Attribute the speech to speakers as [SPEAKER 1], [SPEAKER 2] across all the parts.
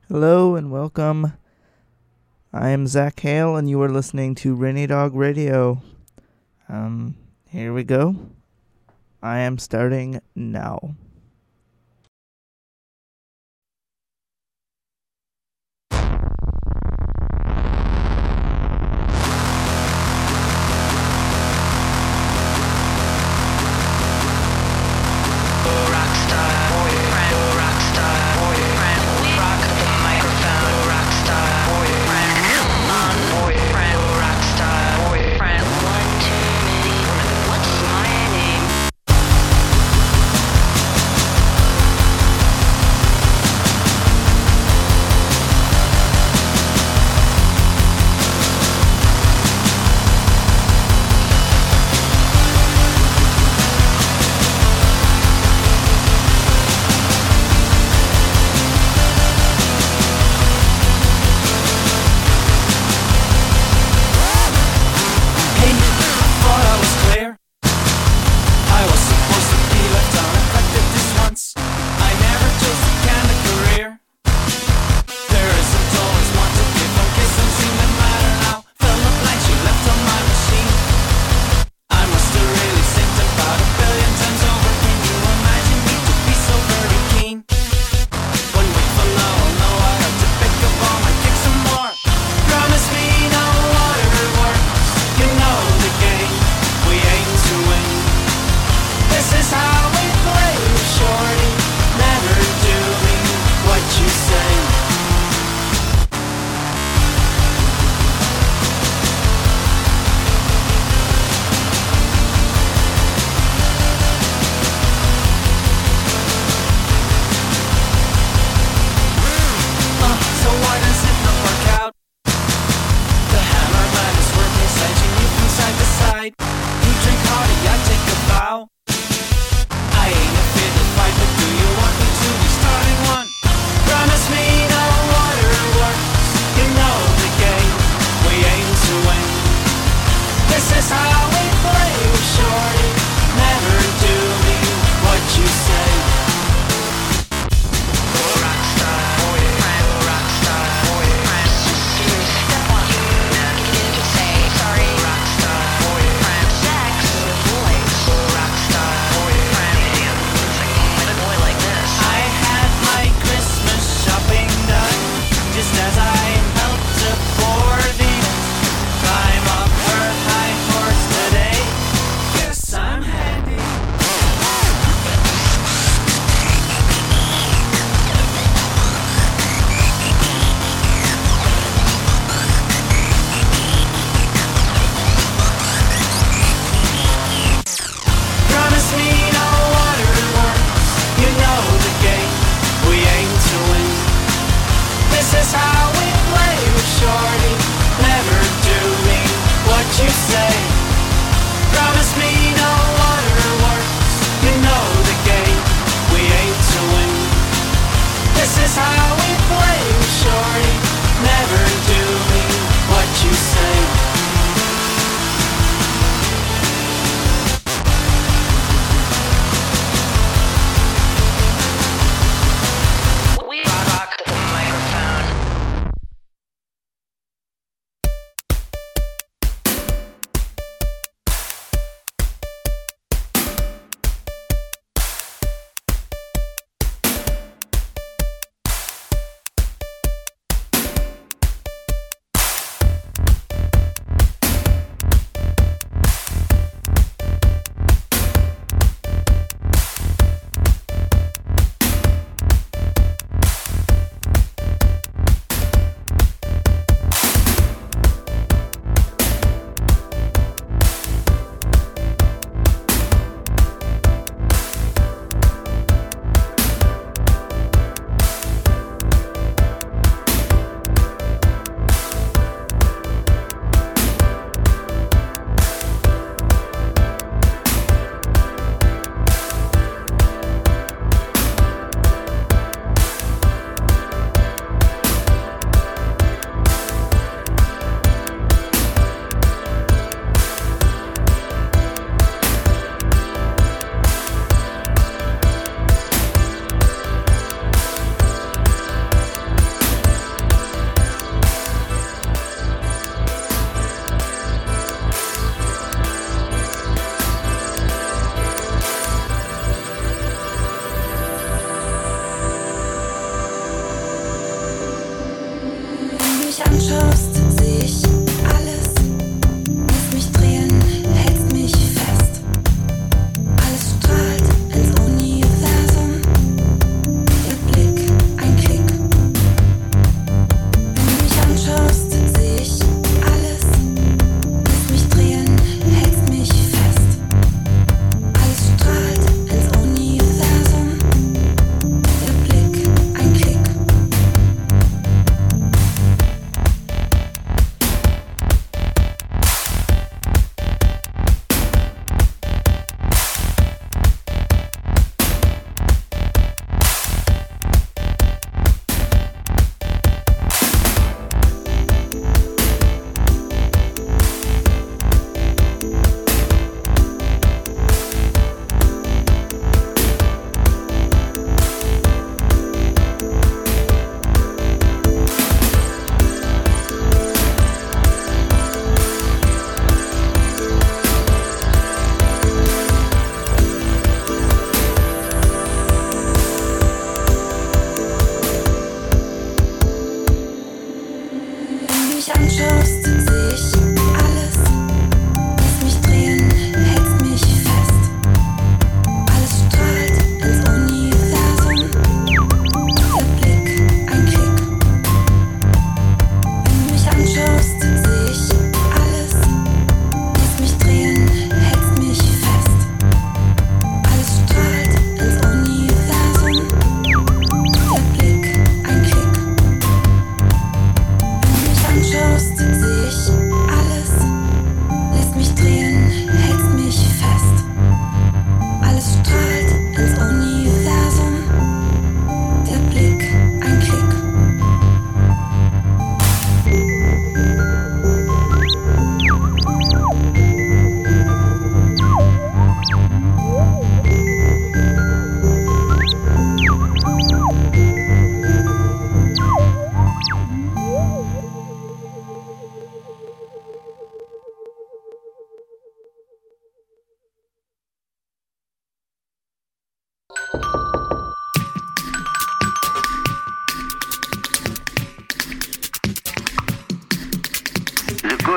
[SPEAKER 1] Hello and welcome. I am Zach Hale and you are listening to Rainy Dog Radio. Here we go. I am starting now.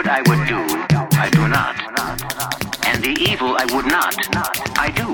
[SPEAKER 2] I would do, I do not. And the evil I would not, I do.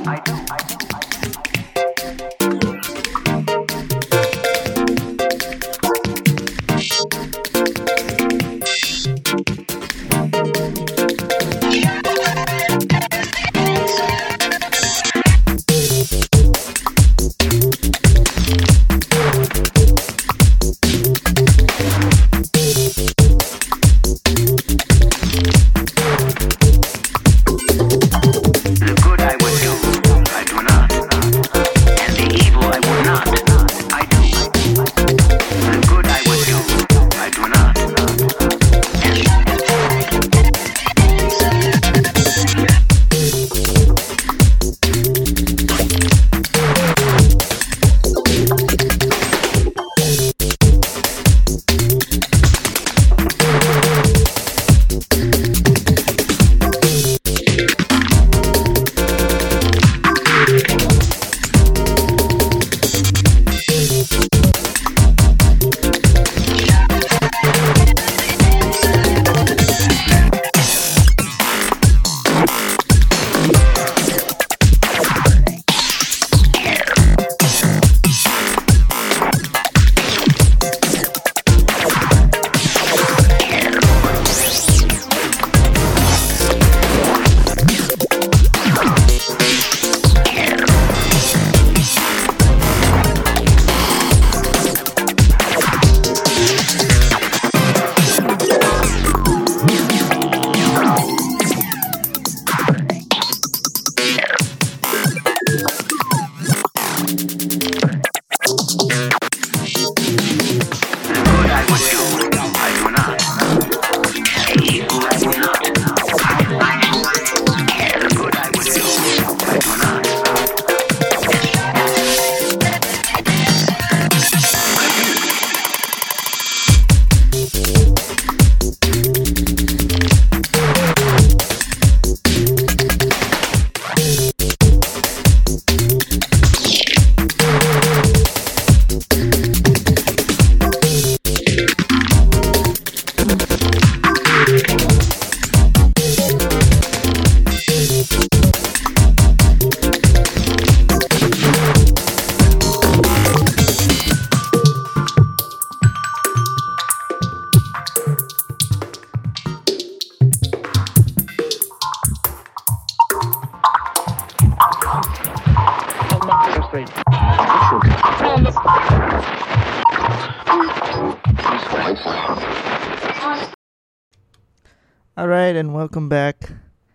[SPEAKER 1] Alright, and welcome back.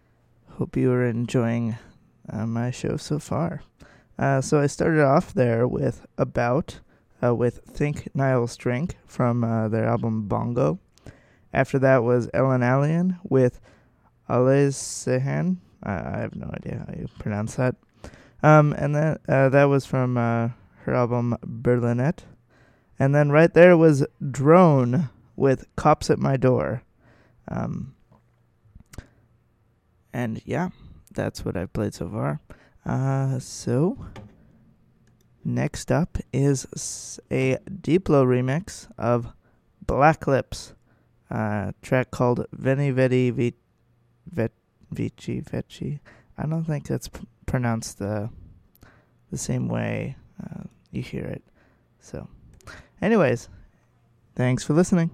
[SPEAKER 1] Hope you are enjoying my show so far. So I started off there with About, with Think Niles Drink from their album Bongo. After that was Ellen Allien with Alez Sehan. I have no idea how you pronounce that. And then that was from her album Berlinette. And then right there was Drone with Cops at My Door. And yeah, that's what I've played so far. So next up is a Diplo remix of Black Lips, track called Veni Vedi Vici Veci. I don't think that's pronounced the same way you hear it. So anyways, thanks for listening.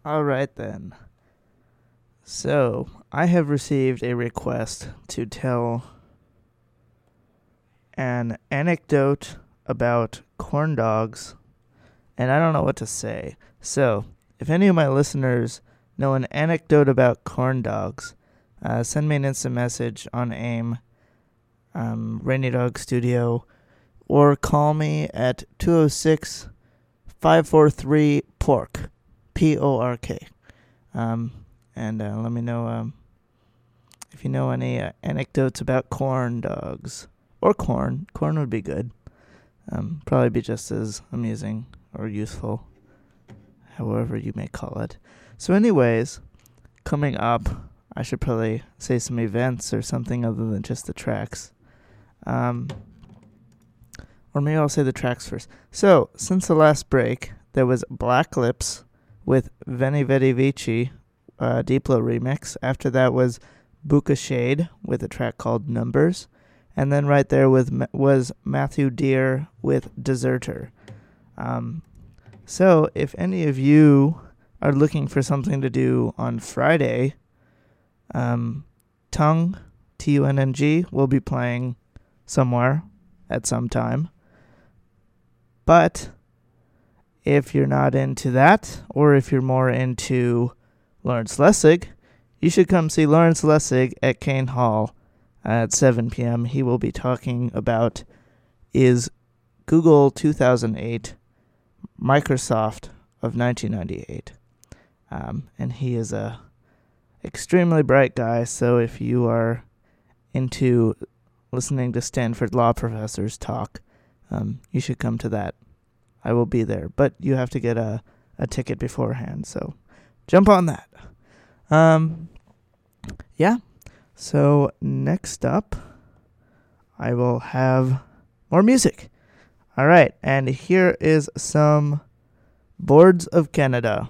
[SPEAKER 1] All right then. So, I have received a request to tell an anecdote about corn dogs, and I don't know what to say. So, if any of my listeners know an anecdote about corn dogs, send me an instant message on AIM, Rainy Dog Studio, or call me at 206-543-PORK, P-O-R-K. And let me know if you know any anecdotes about corn dogs. Or corn. Corn would be good. Probably be just as amusing or useful, however you may call it. So anyways, coming up, I should probably say some events or something other than just the tracks. Or maybe I'll say the tracks first. So, since the last break, there was Black Lips with Veni Vidi Vici, Diplo remix. After that was Buka Shade with a track called Numbers. And then right there was Matthew Deere with Deserter. So if any of you are looking for something to do on Friday, Tongue, T-U-N-N-G, will be playing somewhere at some time. But if you're not into that, or if you're more into Lawrence Lessig, you should come see Lawrence Lessig at Kane Hall at 7 p.m. He will be talking about is Google 2008 Microsoft of 1998. And he is a extremely bright guy, so if you are into listening to Stanford law professors talk, you should come to that. I will be there, but you have to get a ticket beforehand, so jump on that. Yeah. So next up, I will have more music. All right, and here is some Boards of Canada.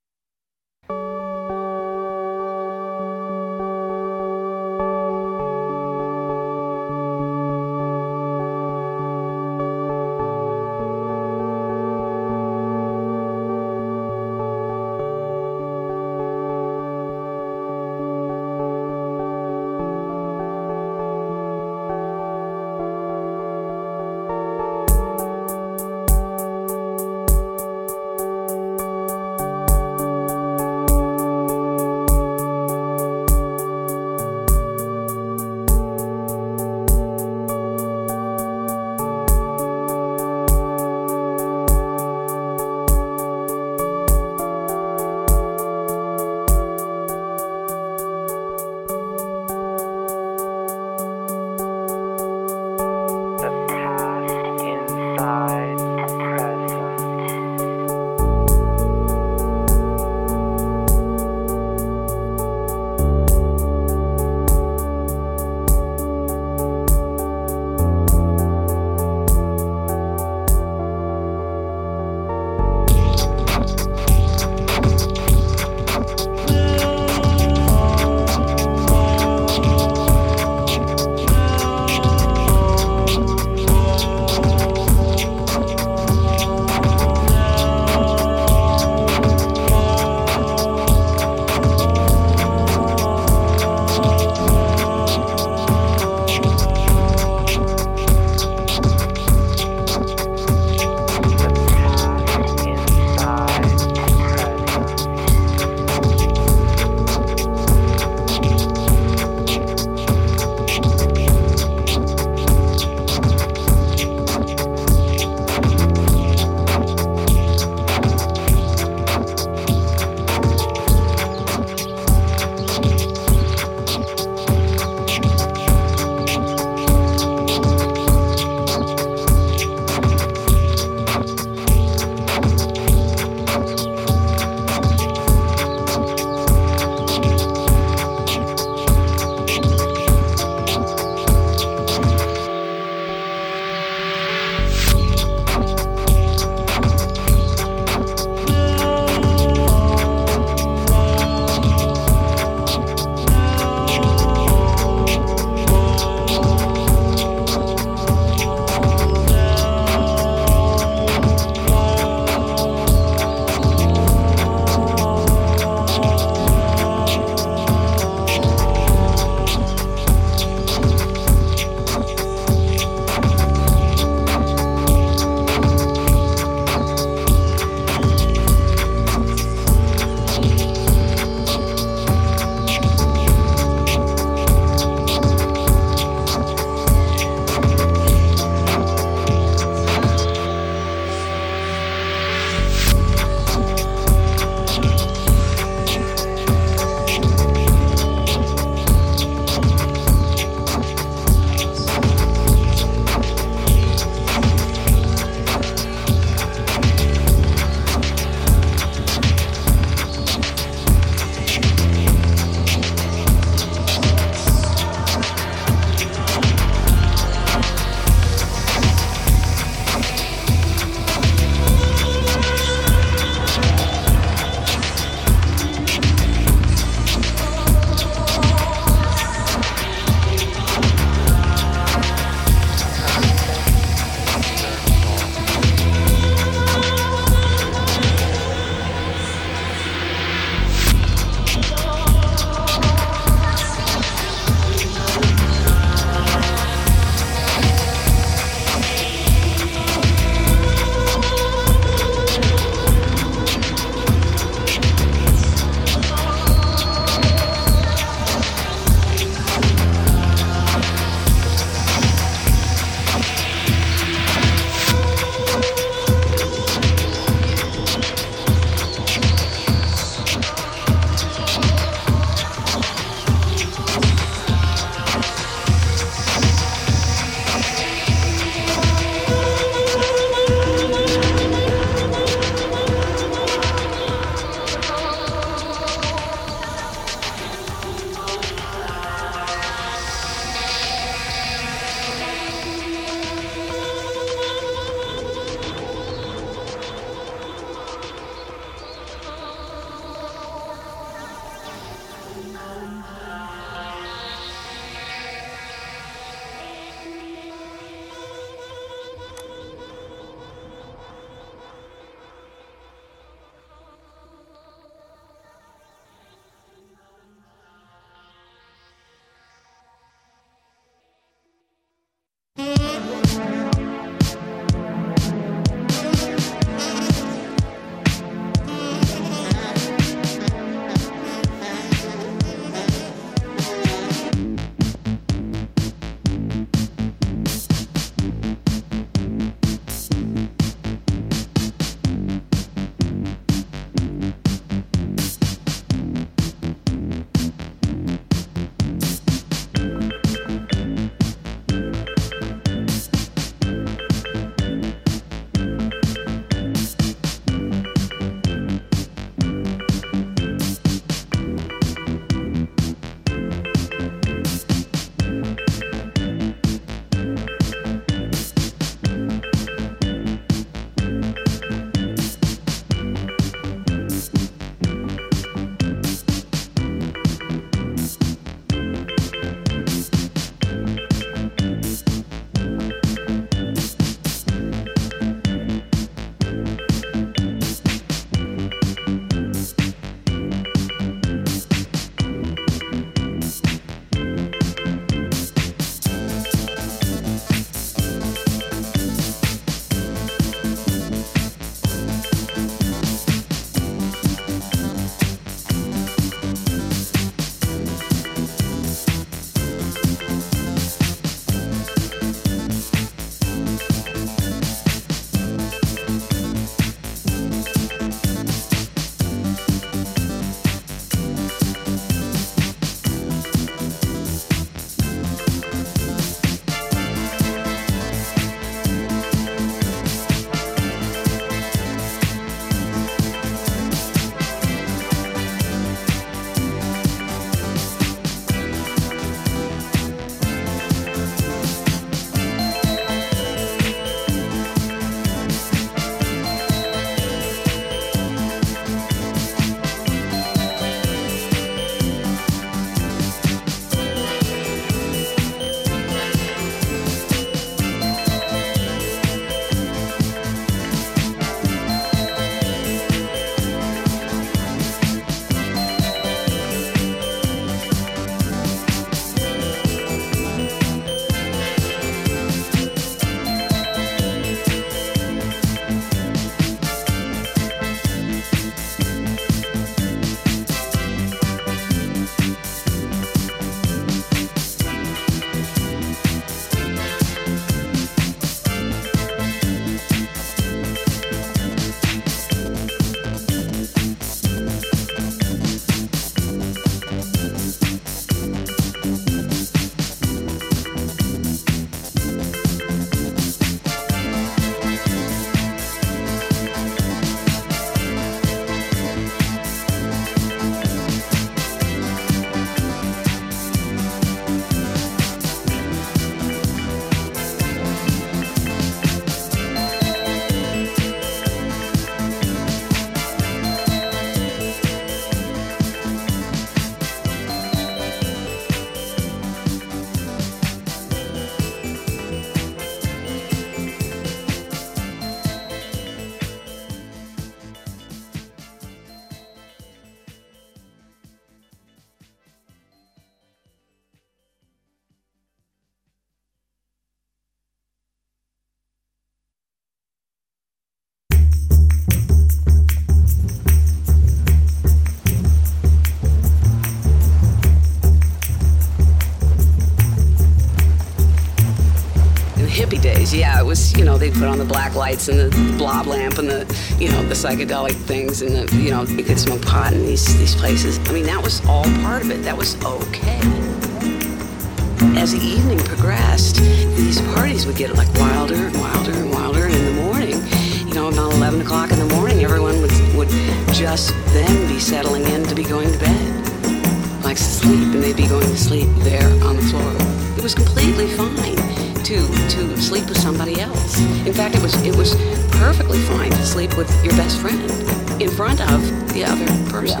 [SPEAKER 3] hippie days, yeah, it was, you know, they'd put on the black lights and the blob lamp and the, you know, the psychedelic things and the, you know, you could smoke pot in these places. I mean, that was all part of it. That was okay. As the evening progressed, these parties would get like wilder and wilder and wilder, and in the morning, you know, about 11 o'clock in the morning, everyone would just then be settling in to be going to bed. Like sleep, and they'd be going to sleep there on the floor. It was completely fine to sleep with somebody else. In fact, it was perfectly fine to sleep with your best friend in front of the other person.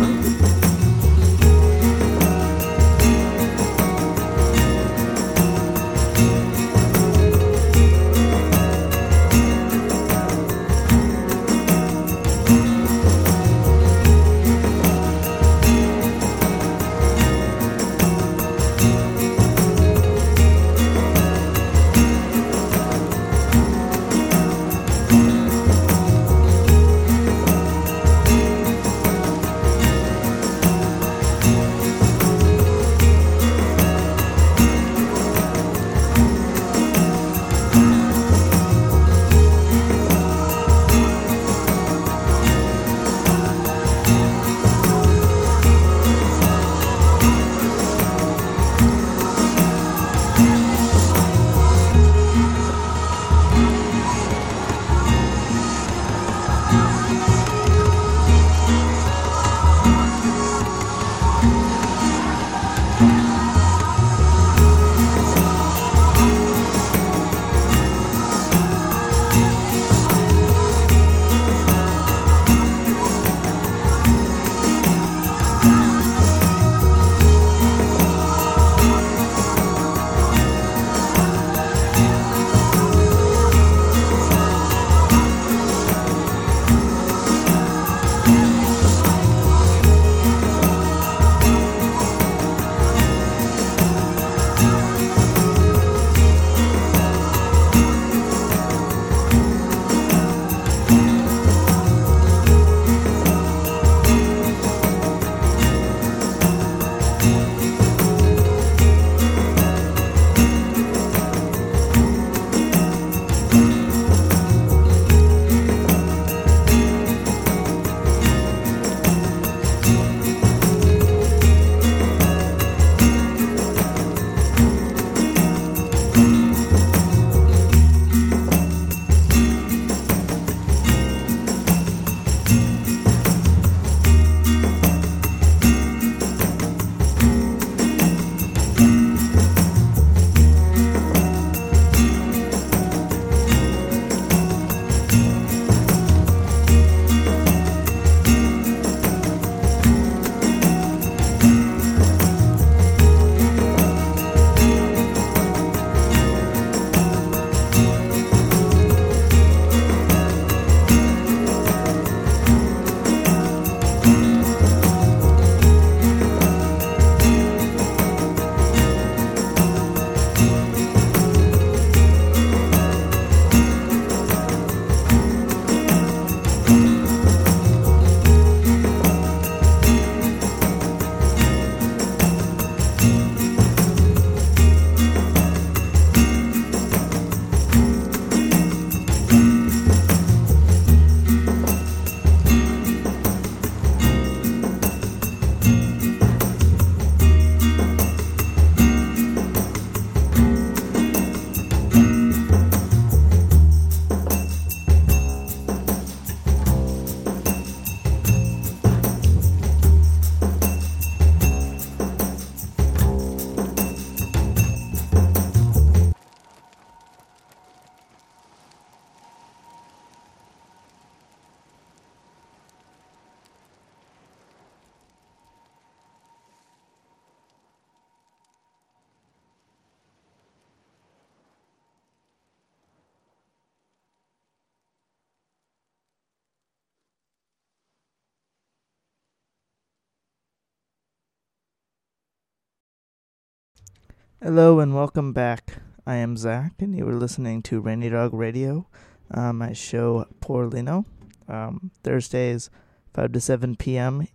[SPEAKER 1] Hello and welcome back. I am Zach, and you are listening to Rainy Dog Radio, my show Por Lino. Thursdays, 5 to 7 p.m.,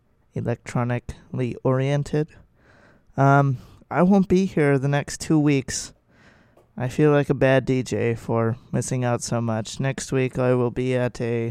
[SPEAKER 1] electronically oriented. I won't be here the next 2 weeks. I feel like a bad DJ for missing out so much. Next week I will be at a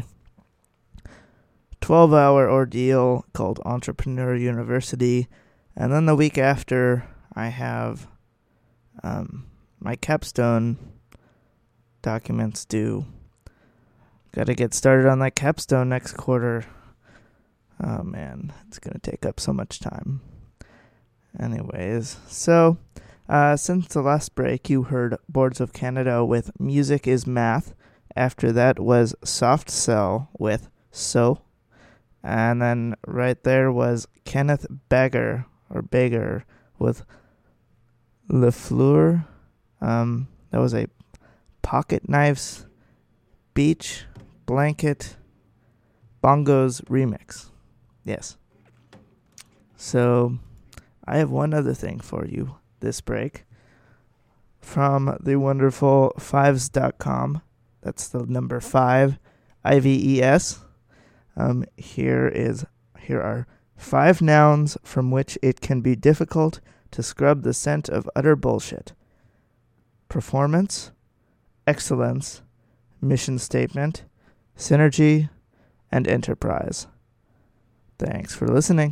[SPEAKER 1] 12-hour ordeal called Entrepreneur University. And then the week after, I have my capstone documents due. Got to get started on that capstone next quarter. Oh man, it's going to take up so much time. Anyways, so since the last break, you heard Boards of Canada with Music is Math. After that was Soft Cell with So. And then right there was Kenneth Bager with Le Fleur. That was a Pocket Knives Beach Blanket Bongos remix. Yes. So I have one other thing for you this break. From the wonderful fives.com. That's the number 5, IVES. Here are 5 nouns from which it can be difficult to scrub the scent of utter bullshit. Performance, excellence, mission statement, synergy, and enterprise. Thanks for listening.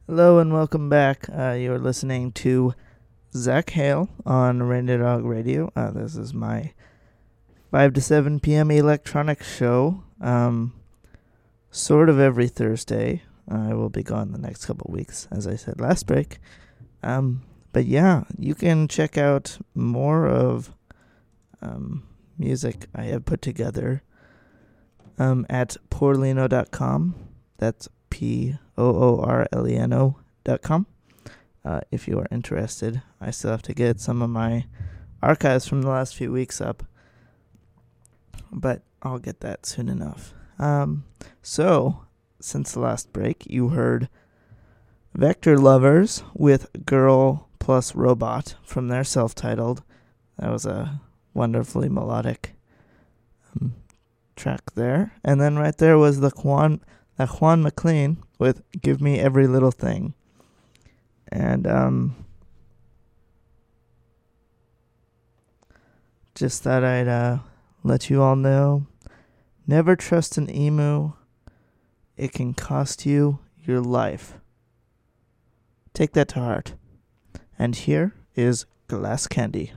[SPEAKER 1] Hello and welcome back. You're listening to Zach Hale on Rainy Dog Radio. This is my 5 to 7 p.m. electronic show. Sort of every Thursday. I will be gone the next couple weeks, as I said last break. But yeah, you can check out more of music I have put together at Poorleno.com. That's Poorleno.com. If you are interested, I still have to get some of my archives from the last few weeks up, but I'll get that soon enough. So, since the last break, you heard Vector Lovers with Girl Plus Robot from their self-titled. That was a wonderfully melodic track there. And then right there was the Juan McLean with Give Me Every Little Thing. And just thought I'd let you all know, never trust an emu. It can cost you your life. Take that to heart. And here is Glass Candy.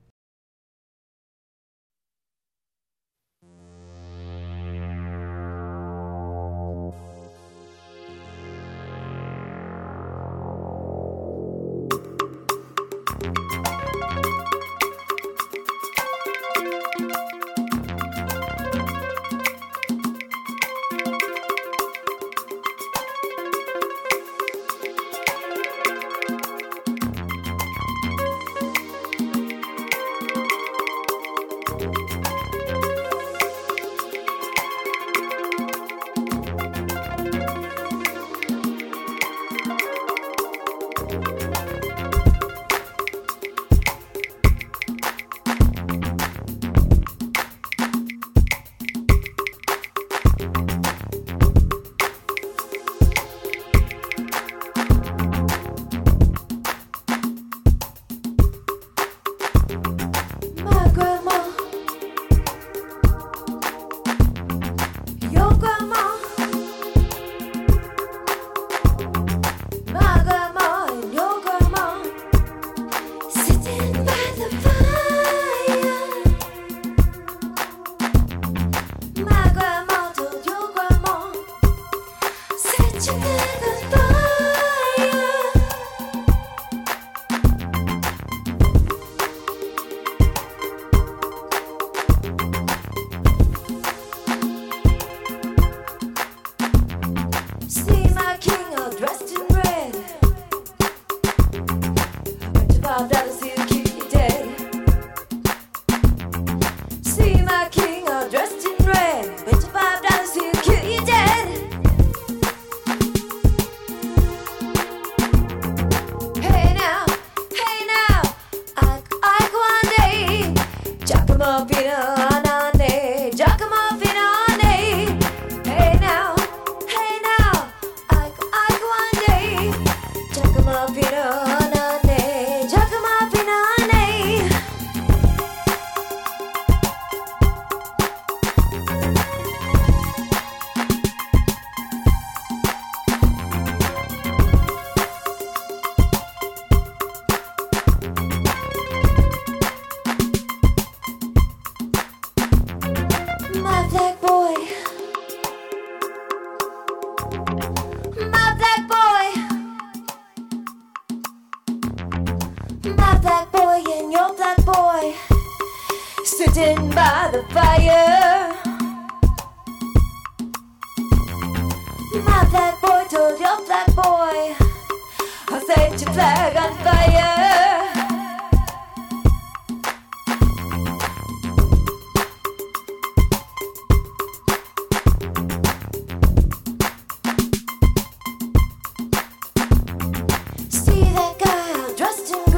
[SPEAKER 4] Sitting by the fire, my black boy told your black boy, I'll set your flag on fire. See that guy all dressed in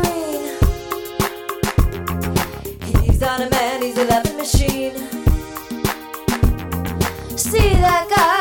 [SPEAKER 4] green, he's not a man, he's a loving machine. See that guy